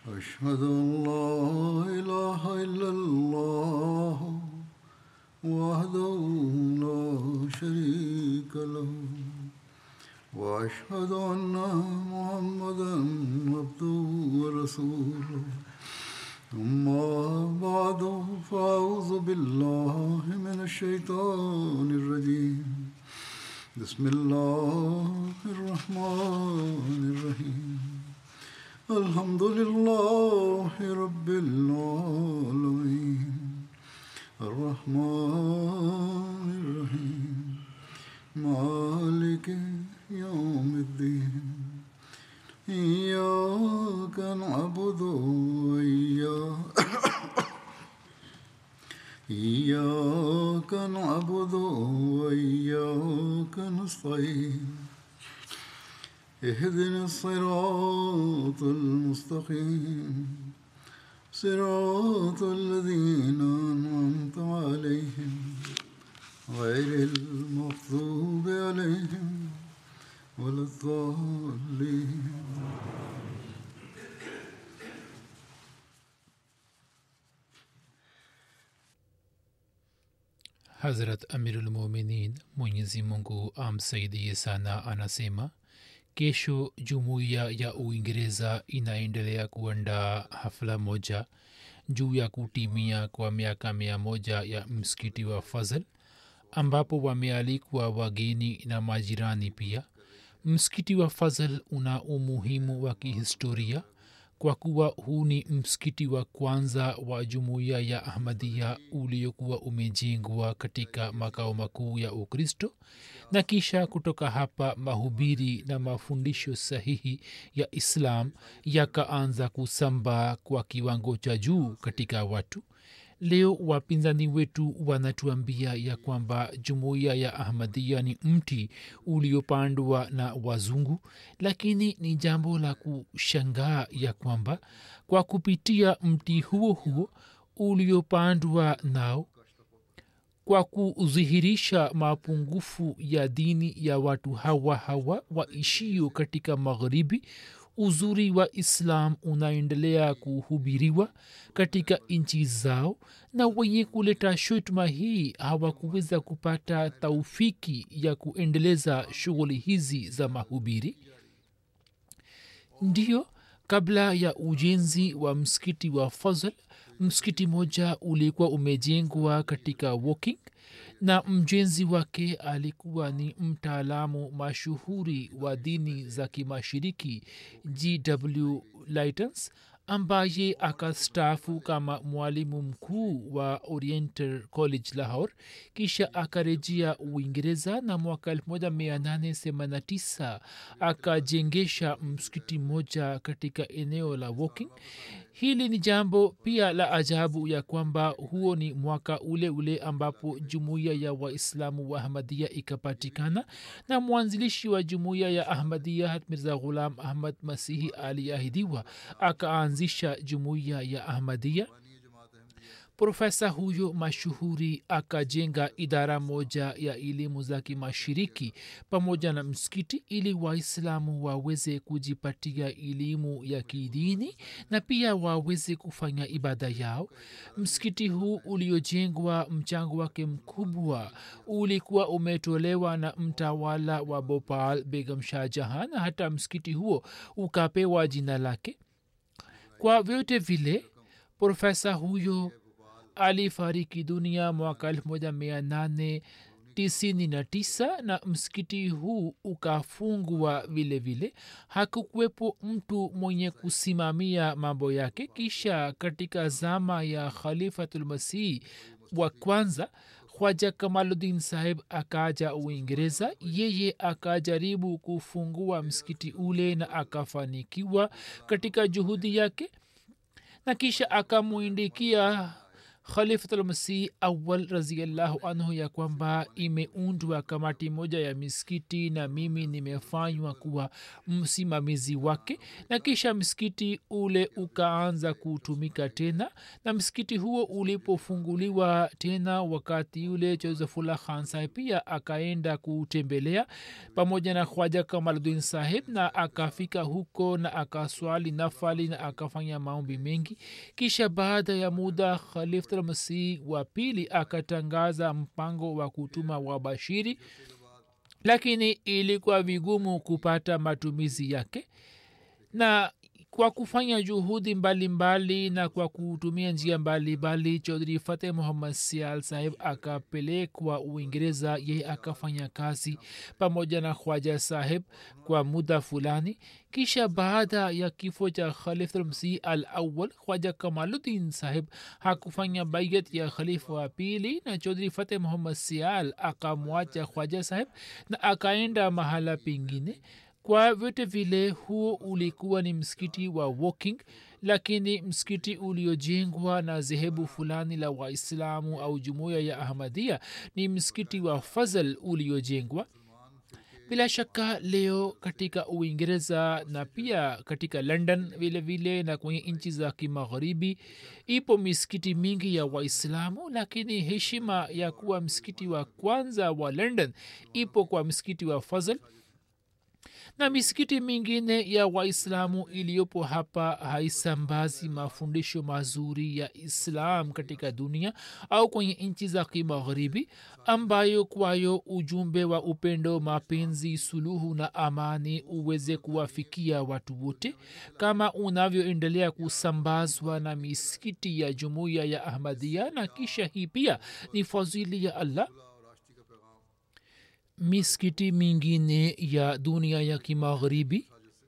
أشهد أن لا إله إلا الله وحده لا شريك له وأشهد أن محمدا عبده ورسوله أما بعد فأعوذ بالله من الشيطان الرجيم بسم الله الرحمن الرحيم الحمد لله رب العالمين الرحمن الرحيم مالك يوم الدين إياك نعبد إياك نعبد وإياك نستعين اهدنا الصراط المستقيم صراط الذين أنعمت عليهم غير المغضوب عليهم ولا الضالين. Hazrat Amirul Mominin Mwenyezi Mungu amsaidie sana anasema kesho jumuiya ya Uingereza inaendelea kuandaa hafla moja juu ya kutimia kwa miaka 100 ya msikiti wa Fazl ambapo wamealikwa wageni na majirani pia. Msikiti wa Fazl una umuhimu wa kihistoria kwa kuwa huu ni msikiti wa kwanza wa jumuiya ya Ahmadiyya uliokuwa umejengwa katika makao makuu ya Ukristo, na kisha kutoka hapa mahubiri na mafundisho sahihi ya Islam yakaanza kusambaa kwa kiwango cha juu katika watu. Leo wapinzani wetu wanatuambia ya kwamba jumuiya ya Ahmadiyya ni mti uliopandwa na wazungu, lakini ni jambo la kushangaa ya kwamba kwa kupitia mti huo huo uliopandwa nao, kwa kudhihirisha mapungufu ya dini ya watu hawa waishio katika magharibi, uzuri wa Islam unaendelea kuhubiriwa katika nchi zao, na wenye kuleta shutuma hii hawakuweza kupata taufiki ya kuendeleza shughuli hizi za mahubiri. Ndiyo, kabla ya ujenzi wa msikiti wa Fazl, msikiti moja ulikuwa umejengwa katika Woking, na mjenzi wake alikuwa ni mtaalamu mashuhuri wa dini za kimashiriki G.W. Lightons, ambaye akastaafu kama mwalimu mkuu wa Oriental College Lahore, kisha akarejea Uingereza na mwaka 1889 akajengesha msikiti moja katika eneo la Woking. Hili ni jambo pia la ajabu ya kwamba huo ni mwaka ule ule ambapo jumuiya ya Waislamu wa Ahmadiyya ikapatikana, na mwanzilishi wa jumuiya ya Ahmadiyya Mirza Ghulam Ahmad Masihi aliahidiwa akaanzisha jumuiya ya Ahmadiyya. Profesa huyo mashuhuri akajenga idara moja ya elimu za kimashiriki pamoja na msikiti ili Waislamu waweze kujipatia elimu ya kidini na pia waweze kufanya ibada yao. Msikiti huu uliojengwa, mchango wake mkubwa ulikuwa umetolewa na mtawala wa Bhopal Begum Shah Jahan, na hata msikiti huo ukapewa jina lake. Kwa vyote vile, profesa huyo alifariki dunia mwaka 1899 na msikiti huu ukafungwa vile vile. Hakukuwepo mtu mwenye kusimamia mambo yake. Kisha katika zama ya Khalifatul Masih wa kwanza, Khwaja Kamaluddin Sahib akaja Uingereza. Yeye akajaribu kufungua msikiti ule na akafanikiwa katika juhudi yake, na kisha akamuindikia khalifatulmasih awal raziallahu anhu ya kwamba imeundwa kamati moja ya misikiti na mimi nimefanywa kuwa msimamizi wake, na kisha msikiti ule ukaanza kutumika tena, na msikiti huo ulipofunguliwa tena wakati ule josefullah khan saheb pia akaenda kutembelea pamoja na khwaja kamaluddin saheb, na akafika huko na akaswali nafali na akafanya maombi mengi. kisha baada ya muda khalifatulmasih wa pili akatangaza mpango wa kutuma wabashiri, lakini ilikuwa vigumu kupata matumizi yake, na kwa kufanya juhudi mbalimbali na kwa kutumia njia mbalimbali chaudhry fateh muhammad sial saheb akapelekwa uingereza. yeye akafanya kazi pamoja na khwaja saheb kwa muda fulani. kisha baada ya kifo cha khalifatulmasih al awal, khwaja kamaluddin saheb hakufanya baiat ya khalifa wa pili, na chaudhry fateh muhammad sial akamwacha khwaja saheb na akaenda mahala pengine. kwa vyote vile huo ulikuwa ni msikiti wa walking, lakini msikiti uliojengwa na zehebu fulani la waislamu au jumuiya ya ahmadia ni msikiti wa fazl uliojengwa. bila shaka leo katika uingereza na pia katika london vile vile na kwenye nchi za kimagharibi ipo misikiti mingi ya waislamu, lakini heshima ya kuwa msikiti wa kwanza wa london ipo kwa msikiti wa fazl, na misikiti mingine ya waislamu iliyopo hapa haisambazi mafundisho mazuri ya islam katika dunia au kwenye nchi za kimagharibi, ambayo kwayo ujumbe wa upendo, mapenzi, suluhu na amani uweze kuwafikia watu wote kama unavyoendelea kusambazwa na misikiti ya jumuiya ya ahmadia. na kisha hii pia ni fadhili ya allah. misikiti mingine ya dunia ya kimagharibi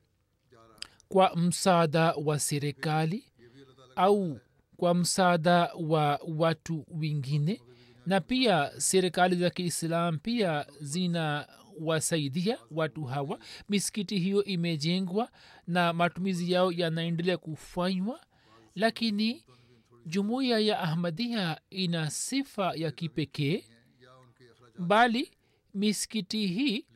kwa msaada wa serikali au kwa msaada wa watu wengine, na pia serikali za kiislam pia zina wasaidia watu hawa. misikiti hiyo imejengwa na matumizi yao yanaendelea kufanywa, lakini jumuiya ya ahmadia ina sifa ya kipekee, bali misikiti hii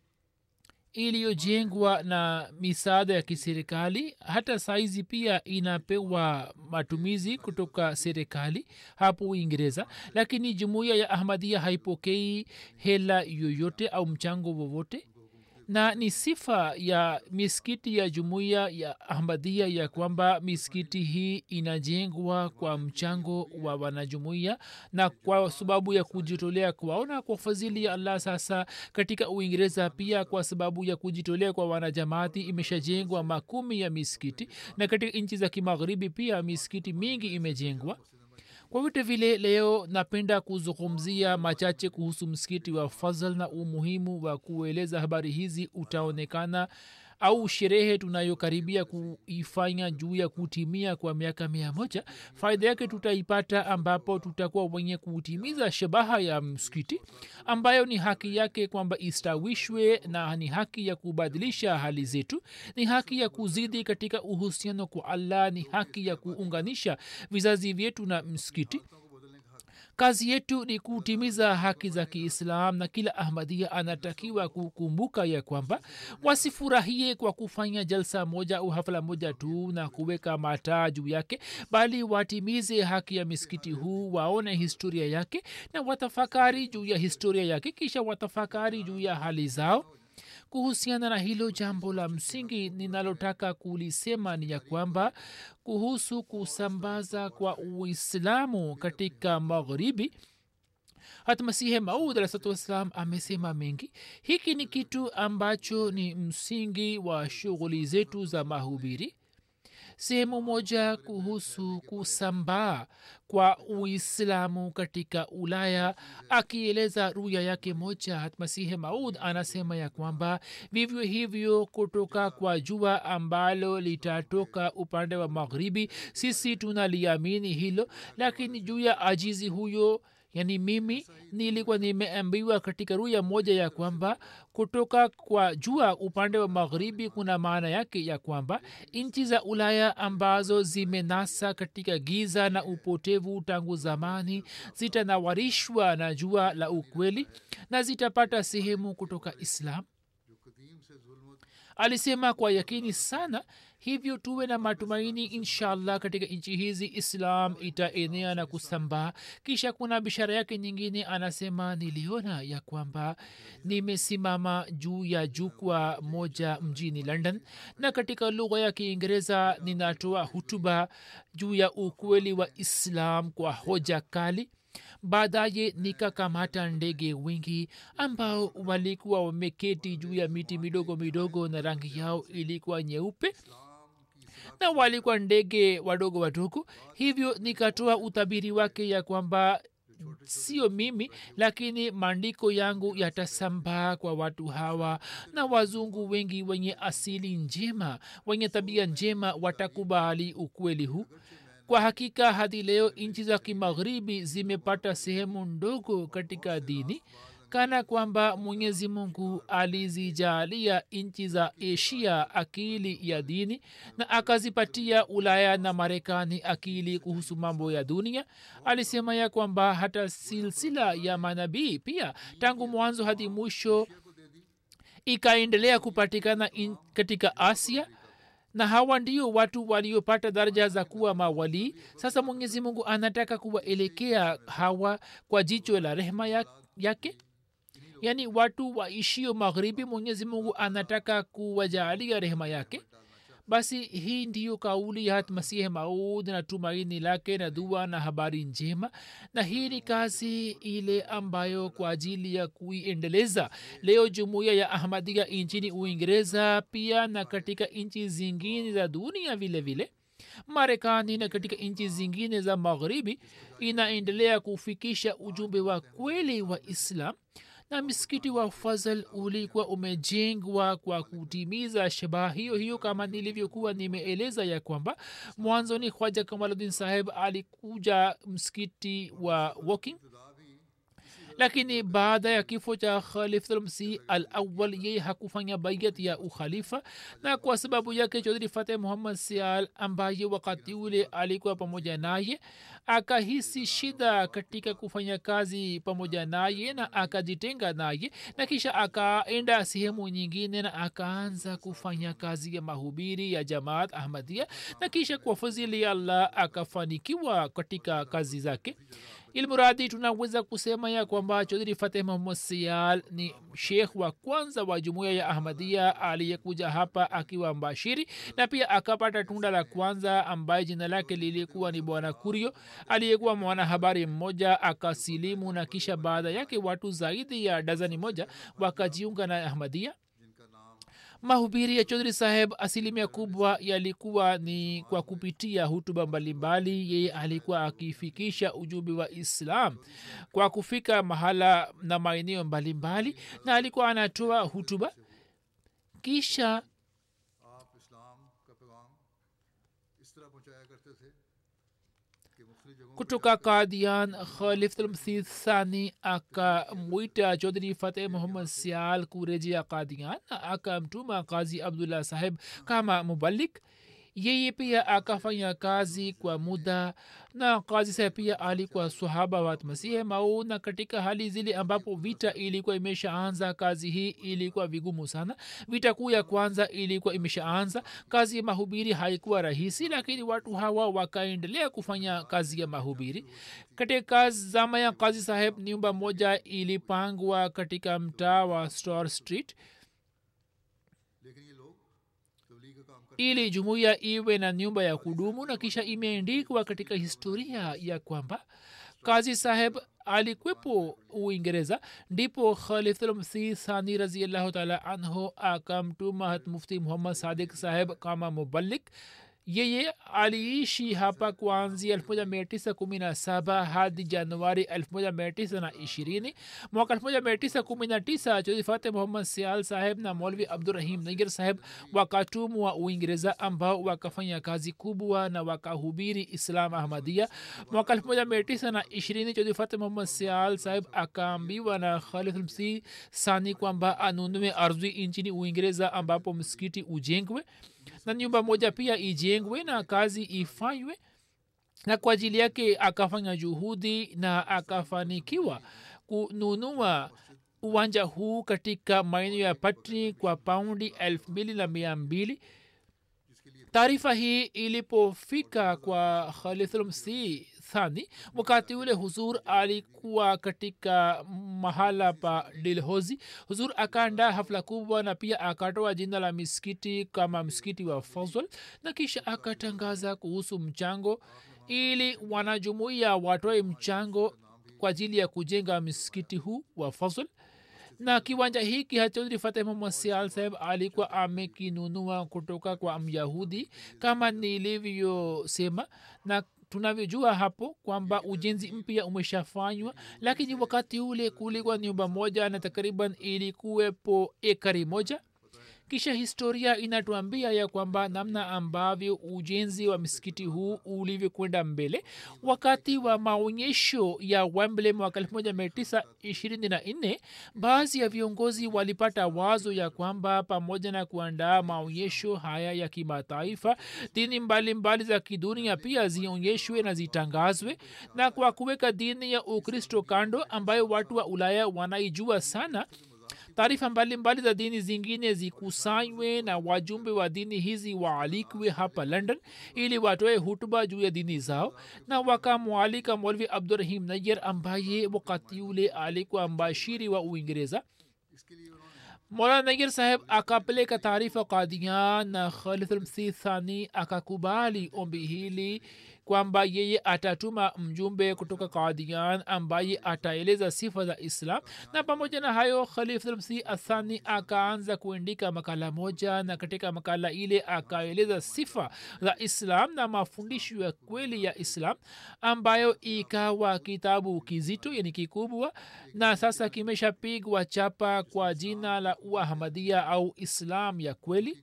iliyojengwa na misaada ya kiserikali hata saizi pia inapewa matumizi kutoka serikali hapo uingereza, lakini jumuiya ya ahmadia haipokei hela yoyote au mchango wowote. na ni sifa ya misikiti ya jumuiya ya ahmadia ya kwamba misikiti hii inajengwa kwa mchango wa wanajumuiya na kwa sababu ya kujitolea kwaona kwa fadhili ya allah. sasa katika uingereza pia kwa sababu ya kujitolea kwa wanajamaati imeshajengwa makumi ya misikiti, na katika nchi za kimagharibi pia misikiti mingi imejengwa. kwa vyote vile leo napenda kuzungumzia machache kuhusu msikiti wa fazl, na umuhimu wa kueleza habari hizi utaonekana au sherehe tunayokaribia kuifanya juu ya kutimia kwa miaka 100. faida yake tutaipata ambapo tutakuwa wenye kutimiza shabaha ya msikiti ambayo ni haki yake kwamba istawishwe, na ni haki ya kubadilisha hali zetu, ni haki ya kuzidi katika uhusiano kwa allah, ni haki ya kuunganisha vizazi vyetu na msikiti. kazi yetu ni kutimiza haki za kiislam, na kila ahmadia anatakiwa kukumbuka ya kwamba wasifurahie kwa kufanya jalsa moja au hafla moja tu na kuweka mataa juu yake, bali watimize haki ya misikiti huu, waone historia yake na watafakari juu ya historia yake, kisha watafakari juu ya hali zao. kuhusiana na hilo, jambo la msingi ninalotaka kulisema ni ya kwamba kuhusu kusambaza kwa uislamu katika magharibi, hata masihi maud alaihi wassalam amesema mengi. hiki ni kitu ambacho ni msingi wa shughuli zetu za mahubiri. sehemu moja kuhusu kusambaa kwa uislamu katika ulaya, akieleza ruya yake moja, hatmasihi maud anasema ya kwamba vivyo hivyo kutoka kwa jua ambalo litatoka upande wa magharibi, sisi tunaliamini hilo, lakini juu ya ajizi huyo yaani mimi nilikuwa nimeambiwa katika ruya moja ya kwamba kutoka kwa jua upande wa magharibi kuna maana yake ya kwamba nchi za ulaya ambazo zimenasa katika giza na upotevu tangu zamani zitanawarishwa na jua la ukweli na zitapata sehemu kutoka islam. Alisema kwa yakini sana, hivyo tuwe na matumaini inshallah katika nchi hizi islam itaenea na kusambaa. Kisha kuna bishara yake nyingine, anasema niliona ya kwamba nimesimama juu ya jukwaa moja mjini London na katika lugha ya Kiingereza ninatoa hutuba juu ya ukweli wa islam kwa hoja kali. Baadaye nikakamata ndege wengi ambao walikuwa wameketi juu ya miti midogo midogo na rangi yao ilikuwa nyeupe na walikuwa ndege wadogo wadogo. Hivyo nikatoa utabiri wake ya kwamba sio mimi lakini maandiko yangu yatasambaa kwa watu hawa na wazungu wengi wenye asili njema wenye tabia njema watakubali ukweli huu. Kwa hakika hadi leo nchi za kimagharibi zimepata sehemu ndogo katika dini, kana kwamba Mwenyezi Mungu alizijalia nchi za Asia akili ya dini na akazipatia Ulaya na Marekani akili kuhusu mambo ya dunia. Alisema ya kwamba hata silsila ya manabii pia tangu mwanzo hadi mwisho ikaendelea kupatikana katika Asia na hawa ndio watu waliopata daraja za kuwa mawali. Sasa Mwenyezi Mungu anataka kuwaelekea hawa kwa jicho la rehema yake, yaani watu waishio magharibi Mwenyezi Mungu anataka kuwajalia rehema yake. Basi hii ndiyo kauli ya Masihi Maud na tumaini lake na dua na habari njema, na hii ni kazi ile ambayo kwa ajili ya kuiendeleza leo jumuiya ya Ahmadiyya nchini Uingereza pia na katika nchi zingine za dunia vile vile Marekani na katika nchi zingine za magharibi inaendelea kufikisha ujumbe wa kweli wa Islam. Na msikiti wa Fazl ulikuwa umejengwa kwa kutimiza shabaha hiyo hiyo, kama nilivyokuwa nimeeleza ya kwamba mwanzoni Khwaja Kamaluddin Saheb alikuja msikiti wa Woking, lakini baada ya kifo cha Khalifatul Masih al-Awwal yeye hakufanya baiat ya ukhalifa, na kwa sababu yake Chaudhry Fateh Muhammad Sial ambaye wakati ule alikuwa pamoja naye akahisi shida katika kufanya kazi pamoja naye na akajitenga naye, na kisha akaenda sehemu nyingine na akaanza kufanya kazi ya mahubiri ya Jamaat Ahmadiyya, na kisha kwa fadhili ya Allah akafanikiwa katika kazi zake. Ilmuradi tunaweza kusema ya kwamba Chaudhry Fateh Muhammad Sial ni sheikh wa kwanza wa jumuiya ya Ahmadiyya aliyekuja hapa akiwa mbashiri, na pia akapata tunda la kwanza ambaye jina lake lilikuwa ni Bwana Kurio, aliyekuwa mwanahabari mmoja akasilimu, na kisha baada yake watu zaidi ya dazani moja wakajiunga na Ahmadiyya. Mahubiri ya Chaudhry Saheb asilimia kubwa yalikuwa ni kwa kupitia hutuba mbalimbali. Yeye alikuwa akifikisha ujumbe wa Islam kwa kufika mahala na maeneo mbalimbali, na alikuwa anatoa hutuba kisha kutoka Qadian Khalifatul Masih Thani akamwita Chaudhry Fateh Muhammad Sial kurejea Qadian na akamtuma Qazi Abdullah Saheb kama mubalik. Yeye pia akafanya kazi kwa muda, na Qazi Saheb pia alikuwa sahaba wa Masihi Maud, na katika hali zile ambapo vita ilikuwa imeshaanza kazi hii ilikuwa vigumu sana. Vita kuu ya kwanza ilikuwa imeshaanza, kazi ya mahubiri haikuwa rahisi, lakini watu hawa wakaendelea kufanya kazi ya mahubiri. Katika zama ya Qazi Saheb nyumba moja ilipangwa katika mtaa wa Store Street ili jumuiya iwe na nyumba ya kudumu, na kisha imeandikwa katika historia ya kwamba Qazi Saheb alikwepo Uingereza, ndipo Khalifatul Masih Thani radhiyallahu ta'ala anhu akamtuma Mufti Muhammad Sadiq Saheb kama mubalik, yeye aliishi hapa kuanzia 1917 hadi januari 1920. mwaka 1919 chodifate muhammad sial saheb na molvi abdurrahim nair saheb wakatumwa uingereza ambao wakafanya kazi kubwa na wakahubiri islam ahmadia. mwaka 1920 chodifate muhammad sial saheb akaambiwa na Khalid Msih Sani kwamba anunue ardhi nchini uingereza ambapo msikiti ujengwe na nyumba moja pia ijengwe na kazi ifanywe, na kwa ajili yake akafanya juhudi na akafanikiwa kununua uwanja huu katika maeneo ya Patni kwa paundi 2,200. taarifa hii ilipofika kwa Khalid Msih Thani, wakati ule huzur alikuwa katika mahala pa Dilhozi. Huzur akaandaa hafla kubwa na pia akatoa jina la misikiti kama msikiti wa Fazl, na kisha akatangaza kuhusu mchango ili wanajumuiya watoe mchango kwa ajili ya kujenga msikiti huu wa Fazl. na kiwanja hiki Chaudhry Fateh Muhammad Sial Saheb alikuwa amekinunua kutoka kwa Myahudi kama nilivyosema, na tunavyojua hapo kwamba ujenzi mpya umeshafanywa, lakini wakati ule kulikuwa nyumba moja na takriban ilikuwepo ekari moja. kisha historia inatuambia ya kwamba namna ambavyo ujenzi wa msikiti huu ulivyokwenda mbele. wakati wa maonyesho ya Wembley mwaka 1924 baadhi ya viongozi walipata wazo ya kwamba pamoja na kuandaa maonyesho haya ya kimataifa, dini mbalimbali za kidunia pia zionyeshwe na zitangazwe, na kwa kuweka dini ya Ukristo kando ambayo watu wa Ulaya wanaijua sana, taarifa mbalimbali za dini zingine zikusanywe na wajumbe wa dini hizi waalikwe hapa London ili watoe hutuba juu ya dini zao. na wakamwalika Maulvi Abdurrahim Nayyar ambaye wakati ule alikuwa mbashiri wa Uingereza. Maulana Nayyar saheb akapeleka taarifa Qadian na Khalid Msih Thani akakubali ombi hili kwamba yeye atatuma mjumbe kutoka Qadian ambaye ataeleza sifa za Islam. na pamoja na hayo Khalid Msih Thani akaanza kuandika makala moja, na katika makala ile akaeleza sifa za Islam na mafundisho ya kweli ya Islam, ambayo ikawa kitabu kizito, yani kikubwa, na sasa kimeshapigwa chapa kwa jina la Ahmadiyya au Islam ya kweli.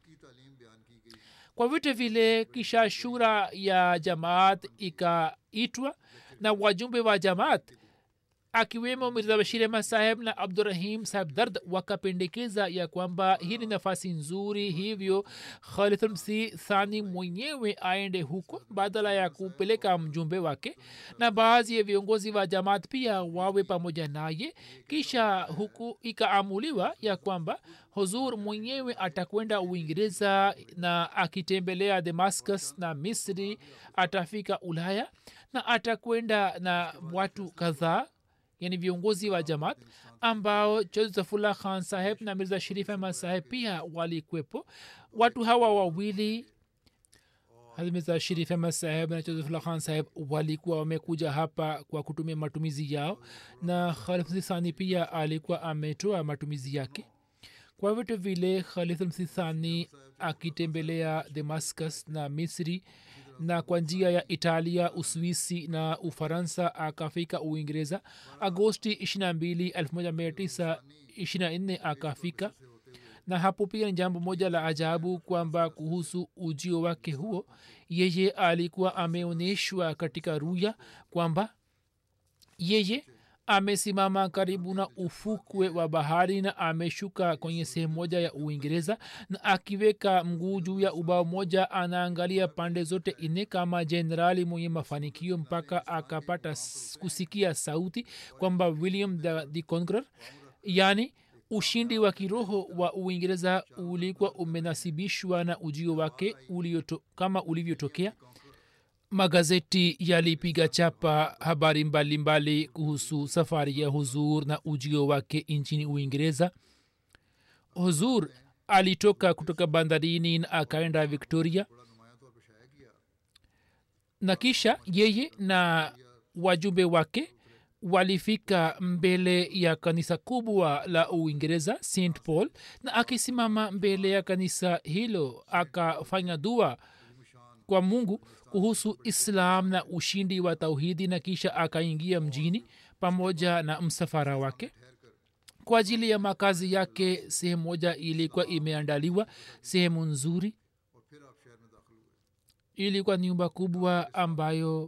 kwa vyote vile kisha shura ya jamaat ikaitwa na wajumbe wa jamaat akiwemo Mirza Bashir Ahmad saheb na Abdurrahim saheb Dard wakapendekeza ya kwamba hii ni nafasi nzuri, hivyo Khalid Msih Thani mwenyewe aende huko badala ya kupeleka mjumbe wake, na baadhi ya viongozi wa jamaat pia wawe pamoja naye. kisha huku ikaamuliwa ya kwamba huzur mwenyewe atakwenda Uingereza, na akitembelea Damascus na Misri atafika Ulaya, na atakwenda na watu kadhaa, yani viongozi wa jamaat ambao Chaudhry Zafrullah Khan saheb na Mirza Sharif Ahmad saheb pia walikwepo. watu hawa wawili, Mirza Sharif Ahmad saheb na Chaudhry Zafrullah Khan saheb, walikuwa wamekuja hapa kwa kutumia matumizi yao, na Khalid Msih Thani pia alikuwa ametoa matumizi yake. kwa vitu vile Khalid Msih Thani akitembelea Damascus na Misri, na kwa njia ya Italia, Uswisi na Ufaransa akafika Uingereza. Agosti 22, 1924 akafika. na hapo pia ni jambo moja la ajabu kwamba kuhusu ujio wake huo, yeye alikuwa ameonyeshwa katika ruya kwamba yeye amesimama karibu na ufukwe wa bahari na ameshuka kwenye sehemu moja ya Uingereza, na akiweka mguu juu ya ubao moja anaangalia pande zote nne kama jenerali mwenye mafanikio, mpaka akapata kusikia sauti kwamba William the Conqueror, yani ushindi wa kiroho wa Uingereza ulikuwa umenasibishwa na ujio wake kama ulivyotokea. magazeti yalipiga chapa habari mbalimbali kuhusu safari ya huzur na ujio wake nchini Uingereza. Huzur alitoka kutoka bandarini na akaenda Victoria, na kisha yeye na wajumbe wake walifika mbele ya kanisa kubwa la Uingereza St Paul, na akisimama mbele ya kanisa hilo akafanya dua kwa mungu kuhusu islam na ushindi wa tauhidi na kisha akaingia mjini pamoja na msafara wake. Kwa ajili ya makazi yake sehemu moja ilikuwa imeandaliwa, sehemu nzuri. Ilikuwa nyumba kubwa ambayo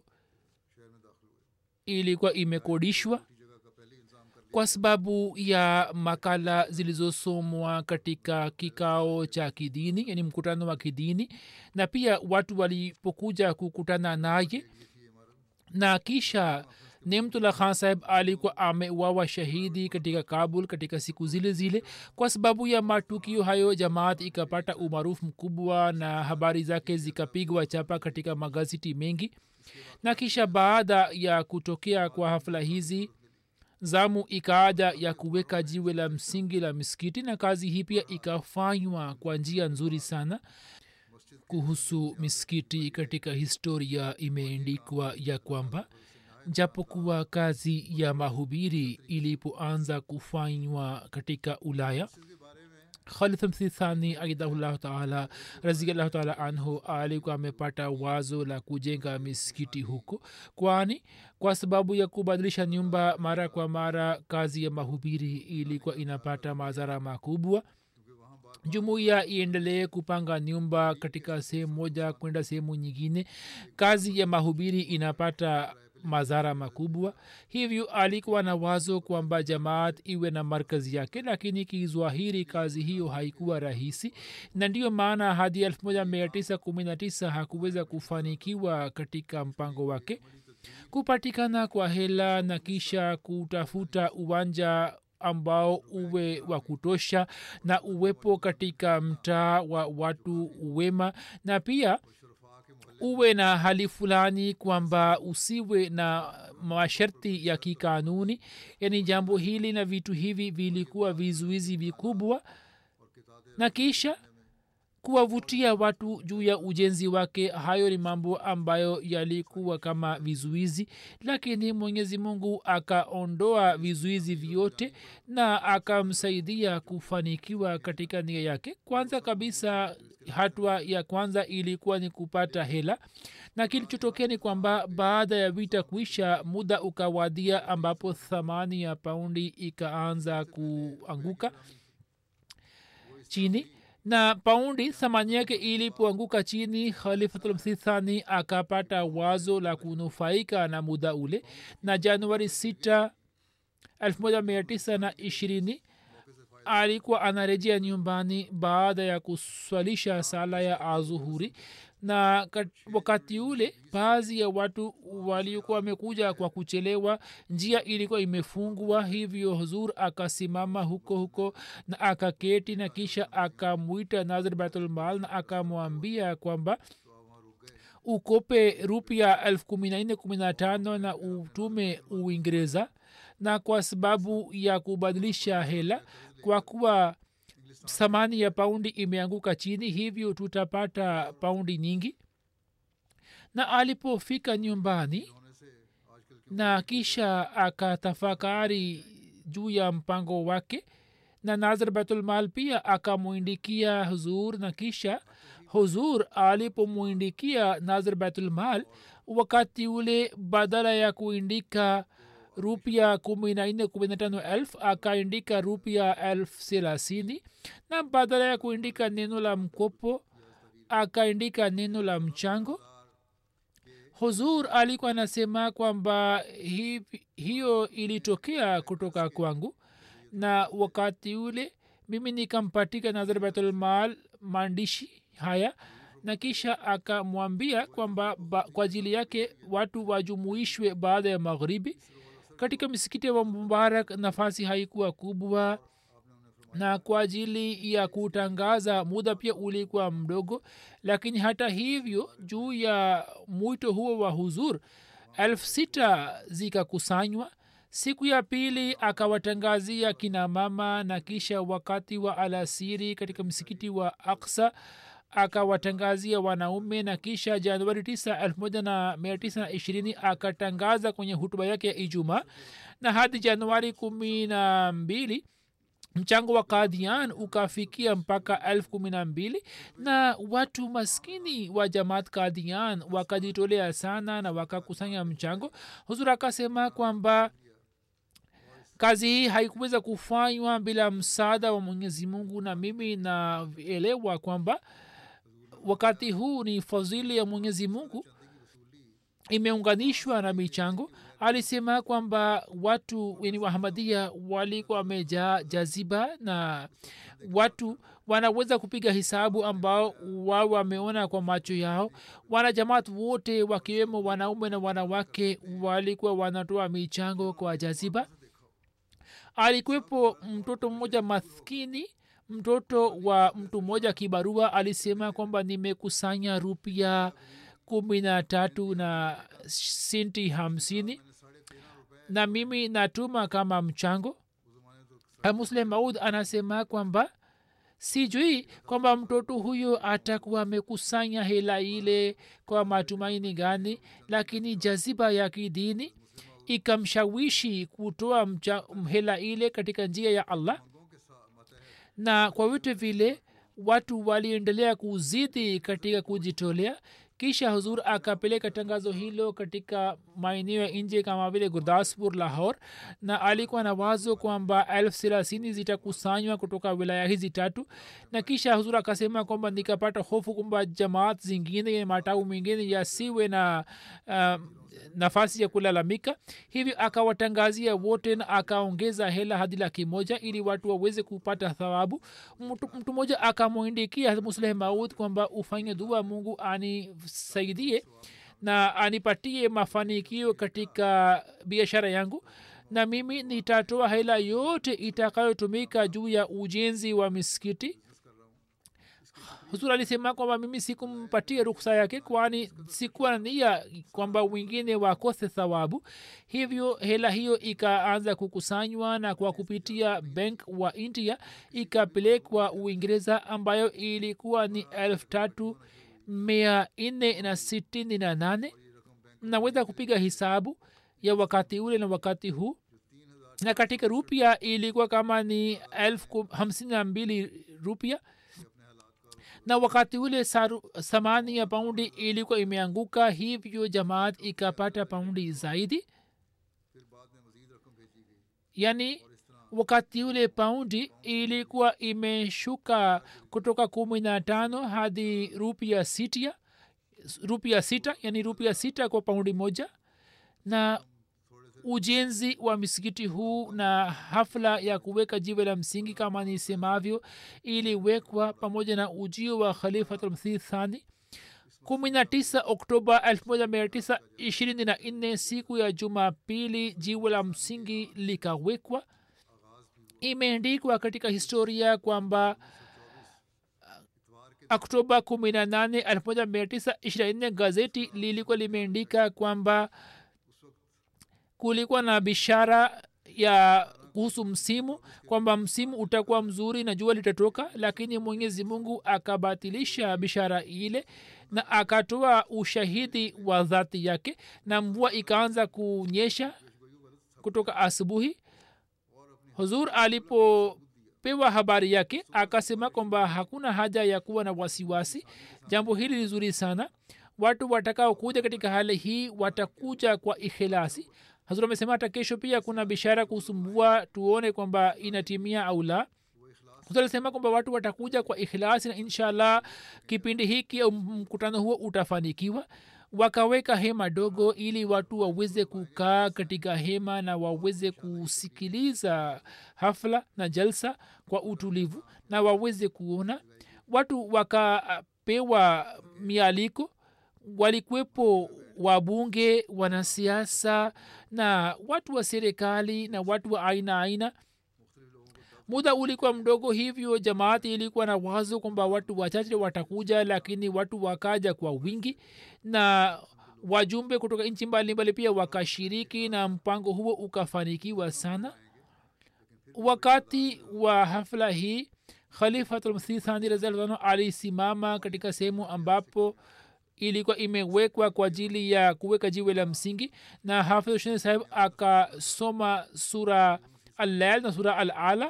ilikuwa imekodishwa kwa sababu ya makala zilizosomwa katika kikao cha kidini, yani mkutano wa kidini, na pia watu walipokuja kukutana naye. Na kisha Nematullah Khan Saheb alikuwa ameuawa shahidi katika Kabul katika siku zile zile. Kwa sababu ya matukio hayo jamaat ikapata umaarufu mkubwa na habari zake zikapigwa chapa katika magazeti mengi. Na kisha baada ya kutokea kwa hafla hizi, zamu ikaaja ya kuweka jiwe la msingi la misikiti, na kazi hii pia ikafanywa kwa njia nzuri sana. Kuhusu misikiti katika historia imeandikwa ya kwamba japokuwa kazi ya mahubiri ilipoanza kufanywa katika Ulaya, Khalifa Msih Thani aidahullahu taala raziyallahu taala anhu alikuwa amepata wazo la kujenga misikiti huko, kwani kwa sababu ya kubadilisha nyumba mara kwa mara kazi ya mahubiri ilikuwa inapata madhara makubwa. Jumuiya iendelee kupanga nyumba katika sehemu moja kwenda sehemu nyingine, kazi ya mahubiri inapata madhara makubwa. Hivyo alikuwa na wazo kwamba jamaat iwe na markazi yake, lakini kizwahiri kazi hiyo haikuwa rahisi, na ndiyo maana hadi 1919 hakuweza kufanikiwa katika mpango wake. Kupatikana kwa hela na kisha kutafuta uwanja ambao uwe wa kutosha na uwepo katika mtaa wa watu wema, na pia uwe na hali fulani kwamba usiwe na masharti ya kikanuni, yani jambo hili na vitu hivi vilikuwa vizuizi vikubwa, na kisha kuwavutia watu juu ya ujenzi wake. Hayo ni mambo ambayo yalikuwa kama vizuizi, lakini Mwenyezi Mungu akaondoa vizuizi vyote na akamsaidia kufanikiwa katika nia yake. Kwanza kabisa, hatua ya kwanza ilikuwa ni kupata hela, na kilichotokea ni kwamba baada ya vita kuisha, muda ukawadia ambapo thamani ya paundi ikaanza kuanguka chini, na paundi thamani yake ilipoanguka chini, Khalifatul Masih Thani akapata wazo la kunufaika na muda ule, na Januari 6, 1920 alikuwa anarejea nyumbani baada ya kuswalisha sala ya azuhuri. Na wakati ule baadhi ya watu waliokuwa wamekuja kwa kuchelewa, njia ilikuwa imefungwa. Hivyo huzur akasimama huko na akaketi, na kisha akamwita Nazir Baitul Mal na akamwambia kwamba ukope rupia 1415 na utume Uingereza, na kwa sababu ya kubadilisha hela, kwa kuwa thamani ya paundi imeanguka chini, hivyo tutapata paundi nyingi. Na alipofika nyumbani na kisha akatafakari juu ya mpango wake, na Nazir Baitul Mal pia akamwindikia huzur, na kisha huzur alipomwindikia Nazir Baitul Mal, wakati ule badala ya kuindika rupia 14,15,000 akaindika rupia 30,000, na badala ya kuindika neno la mkopo akaindika neno la mchango. Huzur alikuwa anasema kwamba hiyo ilitokea kutoka kwangu, na wakati ule mimi nikampatika Nazir Baitul Mal maandishi haya, na kisha akamwambia kwamba kwa ajili yake watu wajumuishwe baada ya magharibi. Katika misikiti wa Mubarak nafasi haikuwa kubwa, na kwa ajili ya kutangaza muda pia ulikuwa mdogo, lakini hata hivyo juu ya mwito huo wa huzur 6,000 zikakusanywa. Siku ya pili akawatangazia kina mama, na kisha wakati wa alasiri katika msikiti wa Aqsa akawatangazia wanaume, na kisha Januari 9, 1920 akatangaza kwenye hutuba yake ya Ijumaa, na hadi Januari 12 mchango wa Qadian ukafikia mpaka 12,000 na watu maskini wa jamaat Qadian wakajitolea sana na wakakusanya mchango. Huzur akasema kwamba kazi hii haikuweza kufanywa bila msaada wa Mwenyezi Mungu, na mimi naelewa kwamba wakati huu ni fadhili ya Mwenyezi Mungu imeunganishwa na michango. Alisema kwamba watu wenye Ahmadiyya walikuwa wamejaa jaziba na watu wanaweza kupiga hisabu ambao wao wameona kwa macho yao. Wanajamaat wote wakiwemo wanaume na wanawake walikuwa wanatoa michango kwa jaziba. Alikuwepo mtoto mmoja maskini, mtoto wa mtu mmoja kibarua. Alisema kwamba nimekusanya rupia 13 na senti 50 na mimi natuma kama mchango. Muslim Maud anasema kwamba sijui kwamba mtoto huyo atakuwa amekusanya hela ile kwa matumaini gani, lakini jaziba ya kidini ikamshawishi kutoa hela ile katika njia ya Allah, na kwa vitu vile watu waliendelea kuzidi katika kujitolea. Kisha huzur akapeleka tangazo hilo katika maeneo ya nje kama vile Gurdaspur, Lahore, na alikuwa na wazo kwamba 30,000 zitakusanywa kutoka wilaya hizi tatu. Na kisha huzur akasema kwamba nikapata hofu kwamba jamaat zingine matau mengine yasiwe na nafasi ya kulalamika, hivyo akawatangazia wote na akaongeza hela hadi 100,000 ili watu waweze kupata thawabu. Mtu mmoja akamwindikia Muslim Maud kwamba ufanye dua Mungu anisaidie na anipatie mafanikio katika biashara yangu, na mimi nitatoa hela yote itakayotumika juu ya ujenzi wa misikiti. Huzur alisema kwamba mimi sikumpatia ruksa yake, kwani sikuwa na nia kwamba wengine wakose thawabu. Hivyo hela hiyo ikaanza kukusanywa na kwa kupitia bank wa India ikapelekwa Uingereza, ambayo ilikuwa ni 3,468. Naweza kupiga hisabu ya wakati ule na wakati huu, na katika rupia ilikuwa kama ni 52,000 rupia, na wakati ule thamani ya paundi ilikuwa imeanguka, hivyo jamaat ikapata paundi zaidi. Yani wakati ule paundi ilikuwa imeshuka kutoka 15 hadi rupia 6, yani rupia 6 kwa paundi moja. Na ujenzi wa misikiti huu na hafla ya kuweka jiwe la msingi kama nisemavyo iliwekwa pamoja na ujio wa Khalifatul Masih Thani 19 Oktoba 1924, siku ya Jumapili. Jiwe la msingi likawekwa. Imeandikwa katika historia kwamba Oktoba 18, 1924 gazeti lilikuwa limeandika kwamba kulikuwa na bishara ya kuhusu msimu, kwamba msimu utakuwa mzuri na jua litatoka, lakini Mwenyezi Mungu akabatilisha bishara ile na akatoa ushahidi wa dhati yake, na mvua ikaanza kunyesha kutoka asubuhi. Huzur alipopewa habari yake akasema kwamba hakuna haja ya kuwa na wasiwasi, jambo hili ni zuri sana. Watu watakao kuja katika hali hii watakuja kwa ikhlasi. Hazur amesema hata kesho pia kuna bishara kuhusu mvua, tuone kwamba inatimia au la. Hazur alisema kwamba watu watakuja kwa ikhlasi na inshallah kipindi hiki au mkutano huo utafanikiwa. Wakaweka hema dogo ili watu waweze kukaa katika hema na waweze kusikiliza hafla na jalsa kwa utulivu na waweze kuona. Watu wakapewa mialiko, walikuwepo wabunge, wanasiasa na watu wa serikali na watu wa aina aina. Muda ulikuwa mdogo, hivyo jamaati ilikuwa na wazo kwamba watu wachache watakuja, lakini watu wakaja kwa wingi na wajumbe kutoka nchi mbalimbali pia wakashiriki na mpango huo ukafanikiwa sana. Wakati wa hafla hii Khalifatul Masih Thani radhiallahu anhu alisimama katika sehemu ambapo ilikuwa imewekwa kwa ajili ya kuweka jiwe la msingi, na Hafidh Hussein sahib akasoma sura Al-Lail na sura Al-Ala,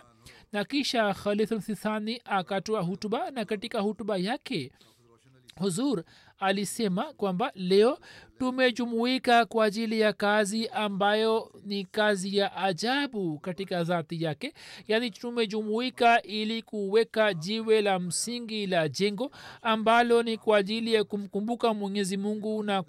na kisha khalifa mthithani akatoa hutuba na katika hutuba yake huzur alisema kwamba leo tumejumuika kwa ajili ya kazi ambayo ni kazi ya ajabu katika dhati yake, yaani tumejumuika ili kuweka jiwe la msingi la jengo ambalo ni kwa ajili ya kumkumbuka mwenyezi mungu na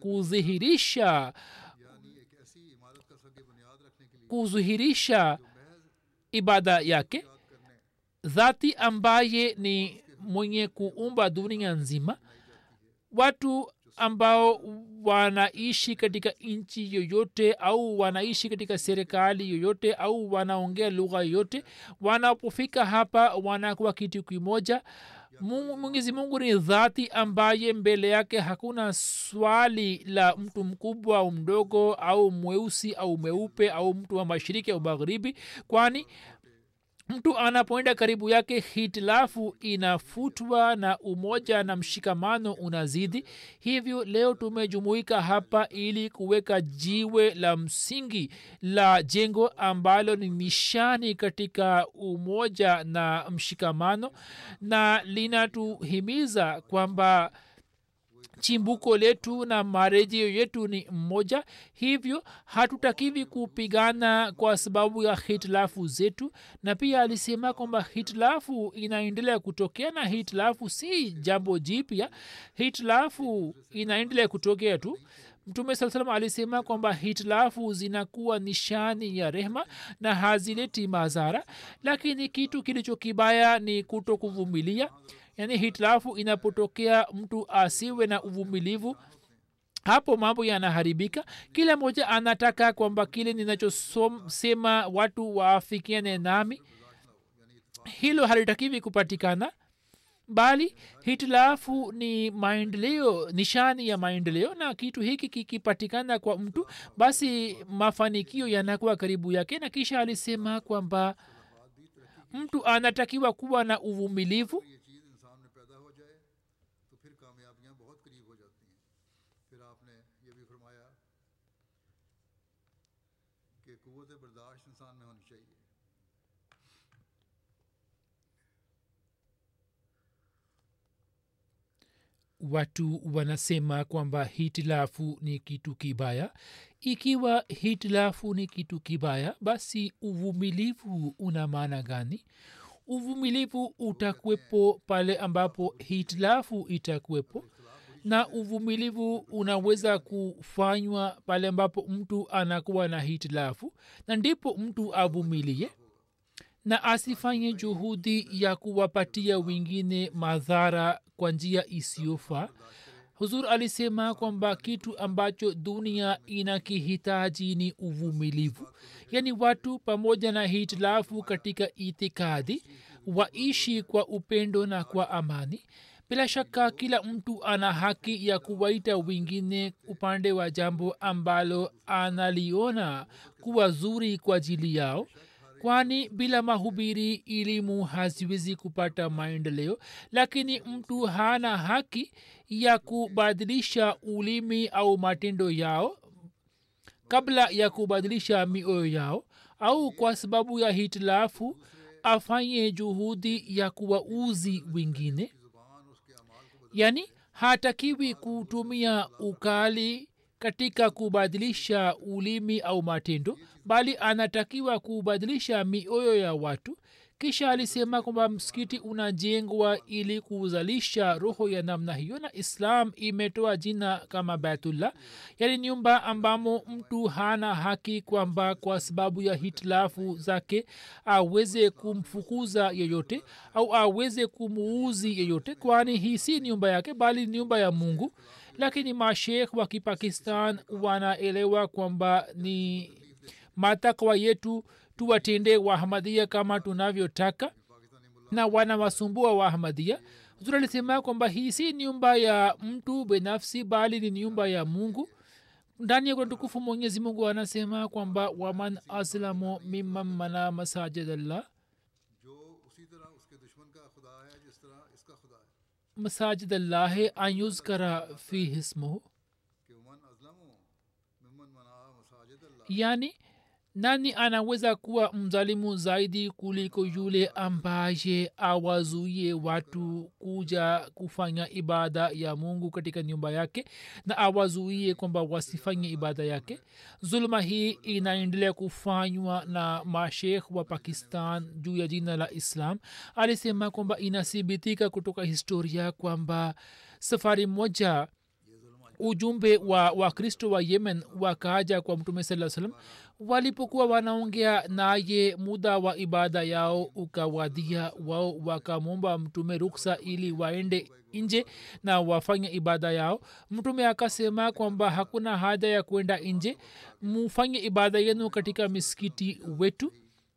kudhihirisha ibada yake. dhati ambaye ni mwenye kuumba dunia nzima. Watu ambao wanaishi katika nchi yoyote au wanaishi katika serikali yoyote au wanaongea lugha yoyote, wanapofika hapa wanakuwa kitu kimoja. Mwenyezi mungu ni dhati ambaye mbele yake hakuna swali la mtu mkubwa au mdogo au mweusi au mweupe au mtu wa mashariki au magharibi, kwani mtu anapoenda karibu yake hitilafu inafutwa na umoja na mshikamano unazidi. Hivyo leo tumejumuika hapa ili kuweka jiwe la msingi la jengo ambalo ni nishani katika umoja na mshikamano, na linatuhimiza kwamba chimbuko letu na marejeo yetu ni mmoja. Hivyo hatutakiwi kupigana kwa sababu ya hitilafu zetu. Na pia alisema kwamba hitilafu inaendelea kutokea na hitilafu si jambo jipya, hitilafu inaendelea kutokea tu. Mtume saa salam alisema kwamba hitilafu zinakuwa nishani ya rehma na hazileti madhara, lakini kitu kilicho kibaya ni kuto kuvumilia. yaani hitilafu inapotokea mtu asiwe na uvumilivu, hapo mambo yanaharibika. Kila mmoja anataka kwamba kile ninachosema watu waafikiane nami. Hilo halitakiwi kupatikana, bali hitilafu ni maendeleo, nishani ya maendeleo, na kitu hiki kikipatikana kwa mtu basi mafanikio yanakuwa karibu yake. Na kisha alisema kwamba mtu anatakiwa kuwa na uvumilivu. Watu wanasema kwamba hitilafu ni kitu kibaya. Ikiwa hitilafu ni kitu kibaya, basi uvumilivu una maana gani? Uvumilivu utakuwepo pale ambapo hitilafu itakuwepo, na uvumilivu unaweza kufanywa pale ambapo mtu anakuwa na hitilafu, na ndipo mtu avumilie na asifanye juhudi ya kuwapatia wengine madhara kwa njia isiyofaa. Huzur alisema kwamba kitu ambacho dunia inakihitaji ni uvumilivu, yaani watu pamoja na hitilafu katika itikadi waishi kwa upendo na kwa amani. bila shaka kila mtu ana haki ya kuwaita wengine upande wa jambo ambalo analiona kuwa zuri kwa ajili yao, kwani bila mahubiri elimu haziwezi kupata maendeleo. Lakini mtu hana haki ya kubadilisha ulimi au matendo yao kabla ya kubadilisha mioyo yao, au kwa sababu ya hitilafu afanye juhudi ya kuwauzi wengine. yani hatakiwi kutumia ukali katika kubadilisha ulimi au matendo, bali anatakiwa kubadilisha mioyo ya watu. Kisha alisema kwamba msikiti unajengwa ili kuzalisha roho ya namna hiyo, na islam imetoa jina kama baitullah, yani nyumba ambamo mtu hana haki kwamba kwa sababu ya hitilafu zake aweze kumfukuza yeyote au aweze kumuuzi yeyote, kwani hii si nyumba yake bali nyumba ya Mungu. Lakini mashekh wa Kipakistan wanaelewa kwamba ni matakwa yetu tuwatende Waahmadia kama tunavyotaka, na wanawasumbua Waahmadia. Huzur alisema kwamba hii si nyumba ya mtu binafsi bali ni nyumba ya Mungu. Ndani ya Qur'an tukufu Mwenyezi Mungu anasema kwamba waman aslamu mimman mana masajid Allah, masajid Allah an yuzkara fihi ismuhu, yani nani anaweza kuwa mzalimu zaidi kuliko yule ambaye awazuie watu kuja kufanya ibada ya mungu katika nyumba yake na awazuie kwamba wasifanye ibada yake. zuluma hii inaendelea kufanywa na mashekh wa pakistan juu ya jina la islam. alisema kwamba inathibitika kutoka historia kwamba safari moja ujumbe wa wakristo wa yemen wakaja kwa mtume saa salam. walipokuwa wanaongea naye muda wa ibada yao ukawadia, wao wakamwomba mtume ruksa ili waende nje na wafanye ibada yao. mtume akasema kwamba hakuna haja ya kwenda nje, mufanye ibada yenu katika misikiti wetu.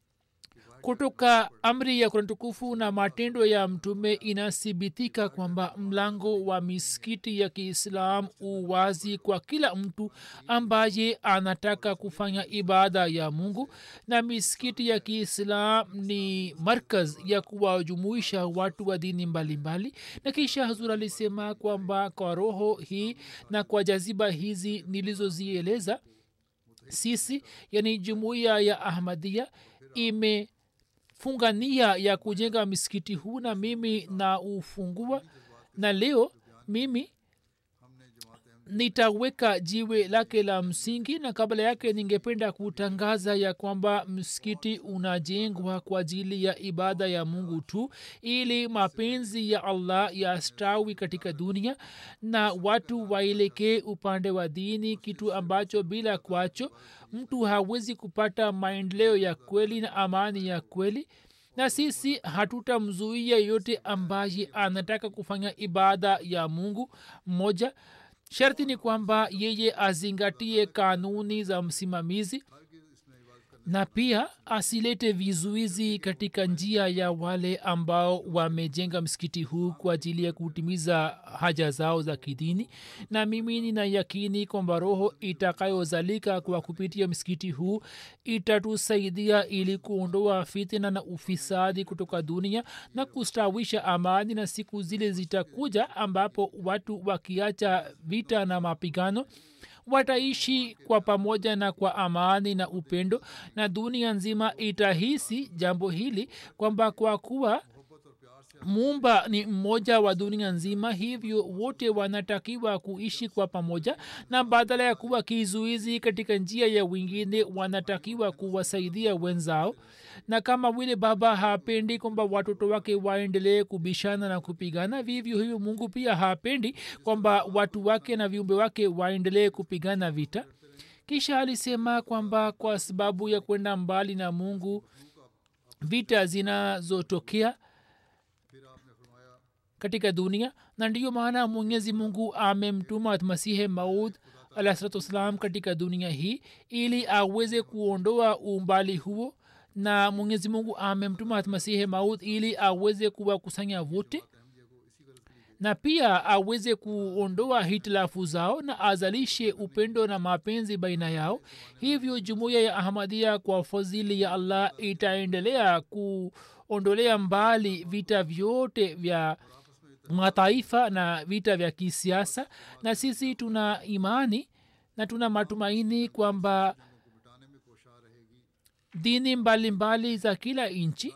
kutoka amri ya Qur'an tukufu na matendo ya mtume inathibitika kwamba mlango wa misikiti ya kiislam uwazi kwa kila mtu ambaye anataka kufanya ibada ya mungu, na misikiti ya kiislam ni markaz ya kuwajumuisha watu wa dini mbalimbali. na kisha hazur alisema kwamba kwa roho hii na kwa jaziba hizi nilizozieleza, sisi yani jumuiya ya ahmadia imefunga nia ya kujenga misikiti huu na mimi na ufungua, na leo mimi nitaweka jiwe lake la msingi. na kabla yake ningependa kutangaza ya kwamba msikiti unajengwa kwa ajili ya ibada ya mungu tu, ili mapenzi ya allah yastawi katika dunia na watu waelekee upande wa dini, kitu ambacho bila kwacho mtu hawezi kupata maendeleo ya kweli na amani ya kweli. na sisi hatutamzuia yote ambaye anataka kufanya ibada ya mungu mmoja. sharti ni kwamba yeye azingatie kanuni za msimamizi na pia asilete vizuizi katika njia ya wale ambao wamejenga msikiti huu kwa ajili ya kutimiza haja zao za kidini. na mimi nina yakini kwamba roho itakayozalika kwa kupitia msikiti huu itatusaidia ili kuondoa fitina na ufisadi kutoka dunia na kustawisha amani, na siku zile zitakuja ambapo watu wakiacha vita na mapigano wataishi kwa pamoja na kwa amani na upendo, na dunia nzima itahisi jambo hili kwamba kwa kuwa muumba ni mmoja wa dunia nzima, hivyo wote wanatakiwa kuishi kwa pamoja, na badala ya kuwa kizuizi katika njia ya wengine wanatakiwa kuwasaidia wenzao. na kama vile baba hapendi kwamba watoto wake waendelee kubishana na kupigana, vivyo hivyo mungu pia hapendi kwamba watu wake na viumbe wake waendelee kupigana vita. kisha alisema kwamba kwa sababu ya kwenda mbali na mungu, vita zinazotokea katika dunia, na ndiyo maana mwenyezi mungu amemtuma masihi maud alaihissalatu wassalam katika dunia hii ili aweze kuondoa umbali huo, na mwenyezi mungu amemtuma masihi maud ili aweze kuwakusanya wote na pia aweze kuondoa hitilafu zao na azalishe upendo na mapenzi baina yao. hivyo jumuiya ya ahmadia kwa fadhili ya allah itaendelea kuondolea mbali vita vyote vya mataifa na vita vya kisiasa, na sisi tuna imani na tuna matumaini kwamba dini mbalimbali za kila nchi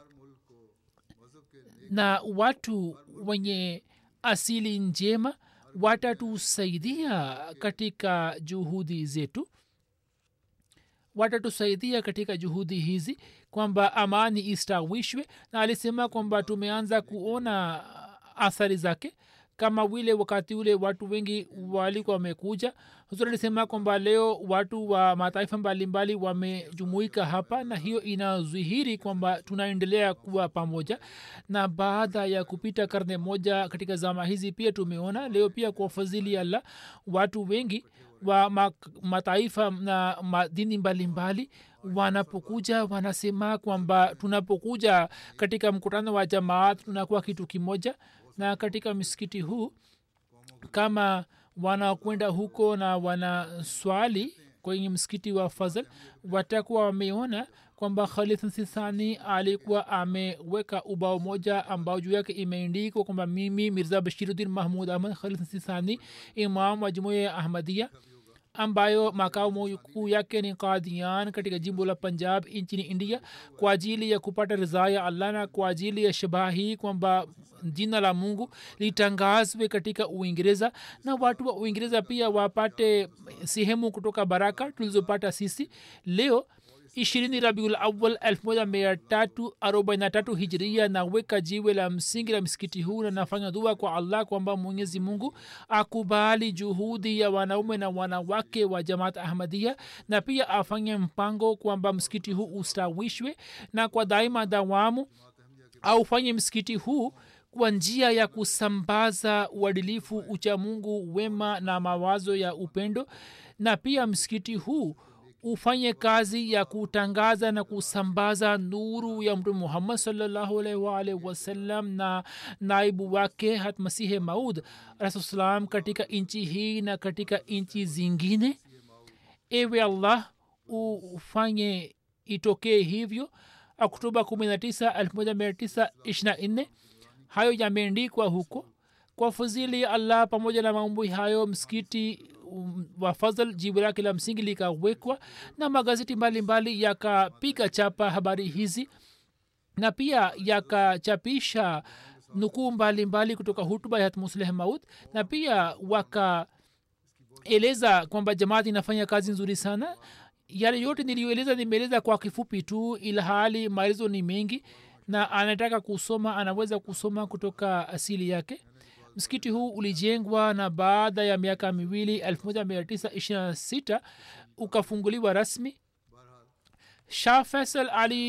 na watu wenye asili njema watatusaidia katika juhudi zetu, watatusaidia katika juhudi hizi kwamba amani istawishwe. na alisema kwamba tumeanza kuona athari zake, kama vile wakati ule watu wengi walikuwa wamekuja. huzuri alisema kwamba leo watu wa mataifa mbalimbali wamejumuika hapa, na hiyo inazihiri kwamba tunaendelea kuwa pamoja. na baada ya kupita karne moja katika zama hizi, pia tumeona leo pia kwa fadhili ya allah watu wengi wa mataifa na madini mbalimbali wanapokuja wanasema kwamba tunapokuja katika mkutano wa jamaat tunakuwa kitu kimoja. na katika msikiti huu kama wanakwenda huko na wanaswali kwenye msikiti wa fazl, watakuwa wameona kwamba Khalid Sisani alikuwa ameweka ubao moja ambao juu yake imeandikwa kwamba mimi Mirza Bashiruddin Mahmud Ahmad Khalid Sisani, imam wa jumuiya ya Ahmadiyya, ambayo makao makuu yake ni Qadian katika jimbo la Punjab nchini India, kwa ajili ya kupata ridhaa ya Allah na kwa ajili ya shabaha hii kwamba jina la Mungu litangazwe katika Uingereza na watu wa Uingereza pia wapate sehemu kutoka baraka tulizopata sisi. Leo 20 Rabiul Awwal 1343 Hijria naweka jiwe la msingi la msikiti huu na nafanya dua kwa Allah kwamba Mwenyezi Mungu akubali juhudi ya wanaume na wanawake wa Jamaat Ahmadiyya na pia afanye mpango kwamba msikiti huu ustawishwe na kwa daima dawamu au fanye msikiti huu kwa njia ya kusambaza uadilifu, uchamungu, wema na mawazo ya upendo, na pia msikiti huu ufanye kazi ya kutangaza na kusambaza nuru ya Mtume Muhammad sallallahu alaihi wasallam na naibu wake hat Masihi Maud Rasulullah katika nchi hii na katika nchi zingine. Ewe Allah ufanye itokee hivyo. Oktoba 19 1924 hayo yameandikwa huko. Kwa fadhili ya Allah pamoja na maombi hayo msikiti wa Fazl jibu lake la msingi likawekwa na magazeti mbalimbali yakapiga chapa habari hizi na pia yakachapisha nukuu mbalimbali kutoka hutuba ya Musleh Maud na pia wakaeleza kwamba jamaati inafanya kazi nzuri sana. Yale yote niliyoeleza nimeeleza kwa kifupi tu, ila hali maelezo ni mengi na anataka kusoma anaweza kusoma kutoka asili yake. Msikiti huu ulijengwa na baada ya miaka miwili 1926 ukafunguliwa rasmi. Shah Faisal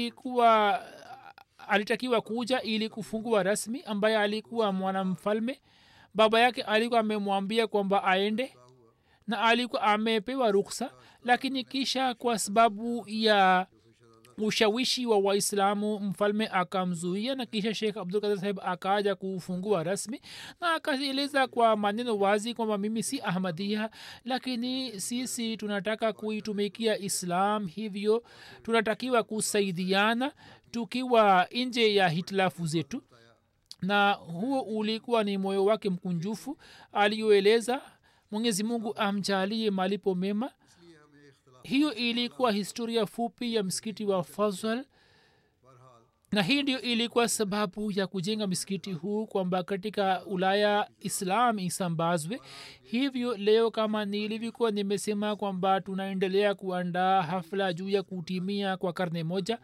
alitakiwa kuja ili kufungua rasmi, ambaye alikuwa mwanamfalme. Baba yake alikuwa amemwambia kwamba aende na alikuwa amepewa ruksa, lakini kisha kwa sababu ya ushawishi wa Waislamu mfalme akamzuia na kisha Sheikh Abdul Qadir Sahib akaja kufungua rasmi na akaeleza kwa maneno wazi kwamba mimi si Ahmadiyya, lakini sisi tunataka kuitumikia Islam, hivyo tunatakiwa kusaidiana tukiwa nje ya hitilafu zetu. Na huo ulikuwa ni moyo wake mkunjufu aliyoeleza. Mwenyezi Mungu amjalie malipo mema. Hiyo ilikuwa historia fupi ya msikiti wa Fazl, na hii ndio ilikuwa sababu ya kujenga msikiti huu kwamba katika Ulaya Islam isambazwe. Hivyo leo kama nilivyokuwa nimesema kwamba tunaendelea kuandaa hafla juu ya kutimia kwa karne moja.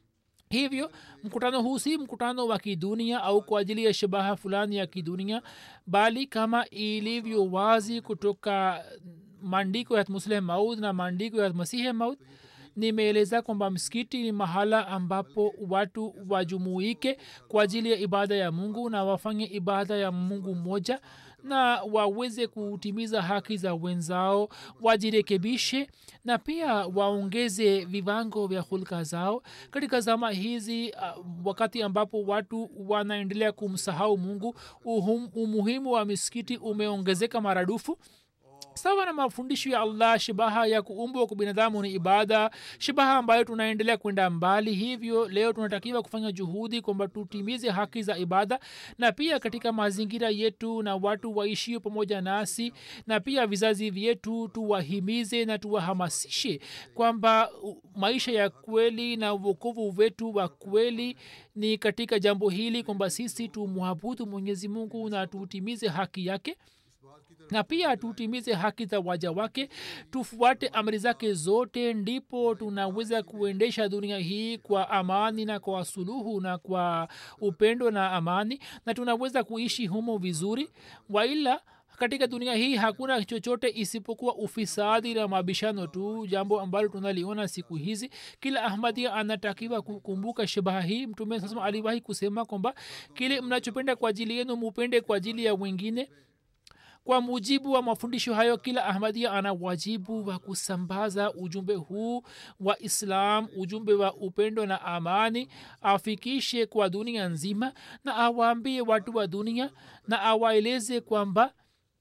Hivyo mkutano huu si mkutano wa kidunia au kwa ajili ya shabaha fulani ya kidunia, bali kama ilivyo wazi kutoka maandiko ya Musleh Maud na maandiko ya Masihi Maud, nimeeleza kwamba msikiti ni mahala ambapo watu wajumuike kwa ajili ya ibada ya Mungu na wafanye ibada ya Mungu mmoja na waweze kutimiza haki za wenzao, wajirekebishe na pia waongeze viwango vya hulka zao. Katika zama hizi wakati ambapo watu wanaendelea kumsahau Mungu, umuhimu wa misikiti umeongezeka maradufu. Sawa na mafundisho ya Allah, shabaha ya kuumbwa kwa binadamu ni ibada, shabaha ambayo tunaendelea kwenda mbali. Hivyo leo tunatakiwa kufanya juhudi kwamba tutimize haki za ibada, na pia katika mazingira yetu na watu waishio pamoja nasi na pia vizazi vyetu tuwahimize na tuwahamasishe kwamba maisha ya kweli na wokovu wetu wa kweli ni katika jambo hili, kwamba sisi tumwabudu Mwenyezi Mungu na tutimize haki yake na pia tutimize haki za waja wake, tufuate amri zake zote. Ndipo tunaweza kuendesha dunia hii kwa amani na kwa suluhu na kwa upendo na amani, na tunaweza kuishi humo vizuri. Waila katika dunia hii hakuna chochote isipokuwa ufisadi na mabishano tu, jambo ambalo tunaliona siku hizi. Kila Ahmadiyya anatakiwa kukumbuka shabaha hii. Mtume sasa aliwahi kusema kwamba kile mnachopenda kwa ajili yenu mupende kwa ajili ya wengine. Kwa mujibu wa mafundisho hayo, kila Ahmadiyya ana wajibu wa kusambaza ujumbe huu wa Islam, ujumbe wa upendo na amani, afikishe kwa dunia nzima na awaambie watu wa dunia na awaeleze kwamba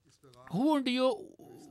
huu ndio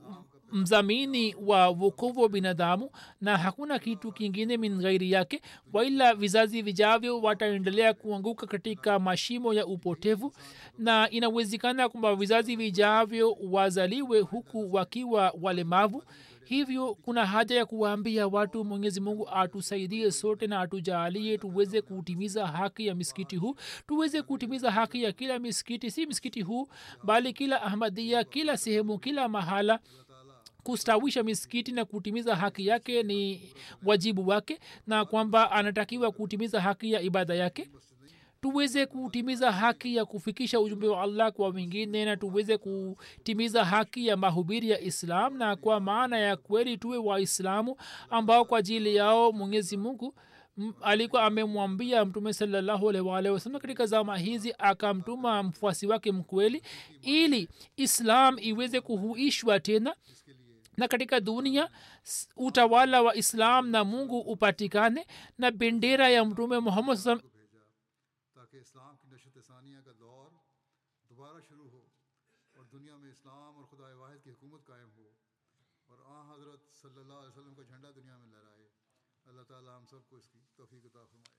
mzamini wa wokovu wa binadamu na hakuna kitu kingine min ghairi yake. Waila vizazi vijavyo wataendelea kuanguka katika mashimo ya upotevu, na inawezekana kwamba vizazi vijavyo wazaliwe huku wakiwa walemavu. hivyo kuna haja ya kuwaambia watu mwenyezi mungu atusaidie sote na atujaalie tuweze kutimiza haki ya misikiti huu, tuweze kutimiza haki ya kila misikiti, si misikiti huu bali kila ahmadia, kila sehemu, kila mahala. Kustawisha misikiti na kutimiza haki yake ni wajibu wake, na kwamba anatakiwa kutimiza haki ya ibada yake. Tuweze kutimiza haki ya kufikisha ujumbe wa allah kwa wengine, na tuweze kutimiza haki ya mahubiri ya islam, na kwa maana ya kweli tuwe waislamu ambao kwa ajili yao mwenyezi mungu alikuwa amemwambia mtume sallallahu alaihi wasallam katika zama hizi, akamtuma mfuasi wake mkweli ili islam iweze kuhuishwa tena na katika dunia utawala wa islam na mungu upatikane na bendera ya mtume muhammad sallam ताकि इस्लाम की नशत सानिया का दौर दोबारा शुरू हो और दुनिया में इस्लाम और खुदा वाहिद की हुकूमत कायम हो और आ हज़रत सल्लल्लाहु अलैहि वसल्लम का झंडा दुनिया में लहराए। अल्लाह ताला हम सबको इसकी तौफीक अता फरमाए।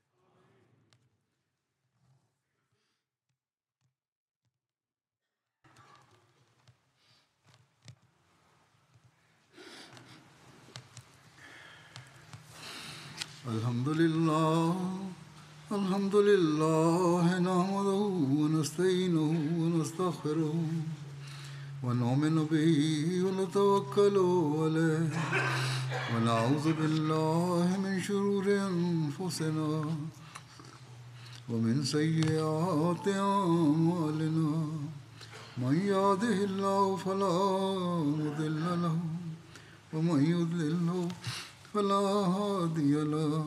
الحمد لله نحمده ونستعينه ونستغفره ونؤمن به ونتوكل عليه ونعوذ بالله من شرور أنفسنا ومن سيئات أعمالنا من يهده الله فلا مضل له ومن يضلل فلا هادي له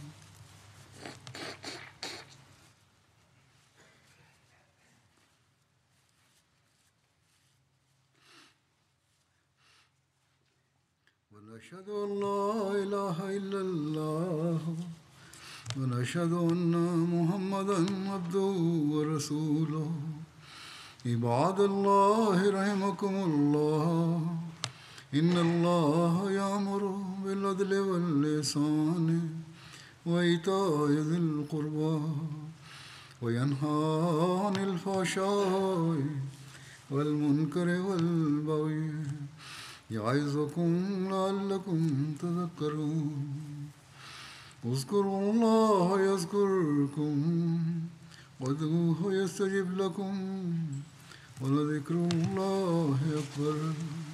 ونشهد أن لا إله إلا الله ونشهد أن محمدا عبده ورسوله عباد الله رحمكم الله إن الله يأمر بالعدل والإحسان وإيتاء ذي القربى وينهى عن الفحشاء والمنكر والبغي يعظكم لعلكم تذكرون اذكروا الله يذكركم وادعوه يستجب لكم ولذكر الله أكبر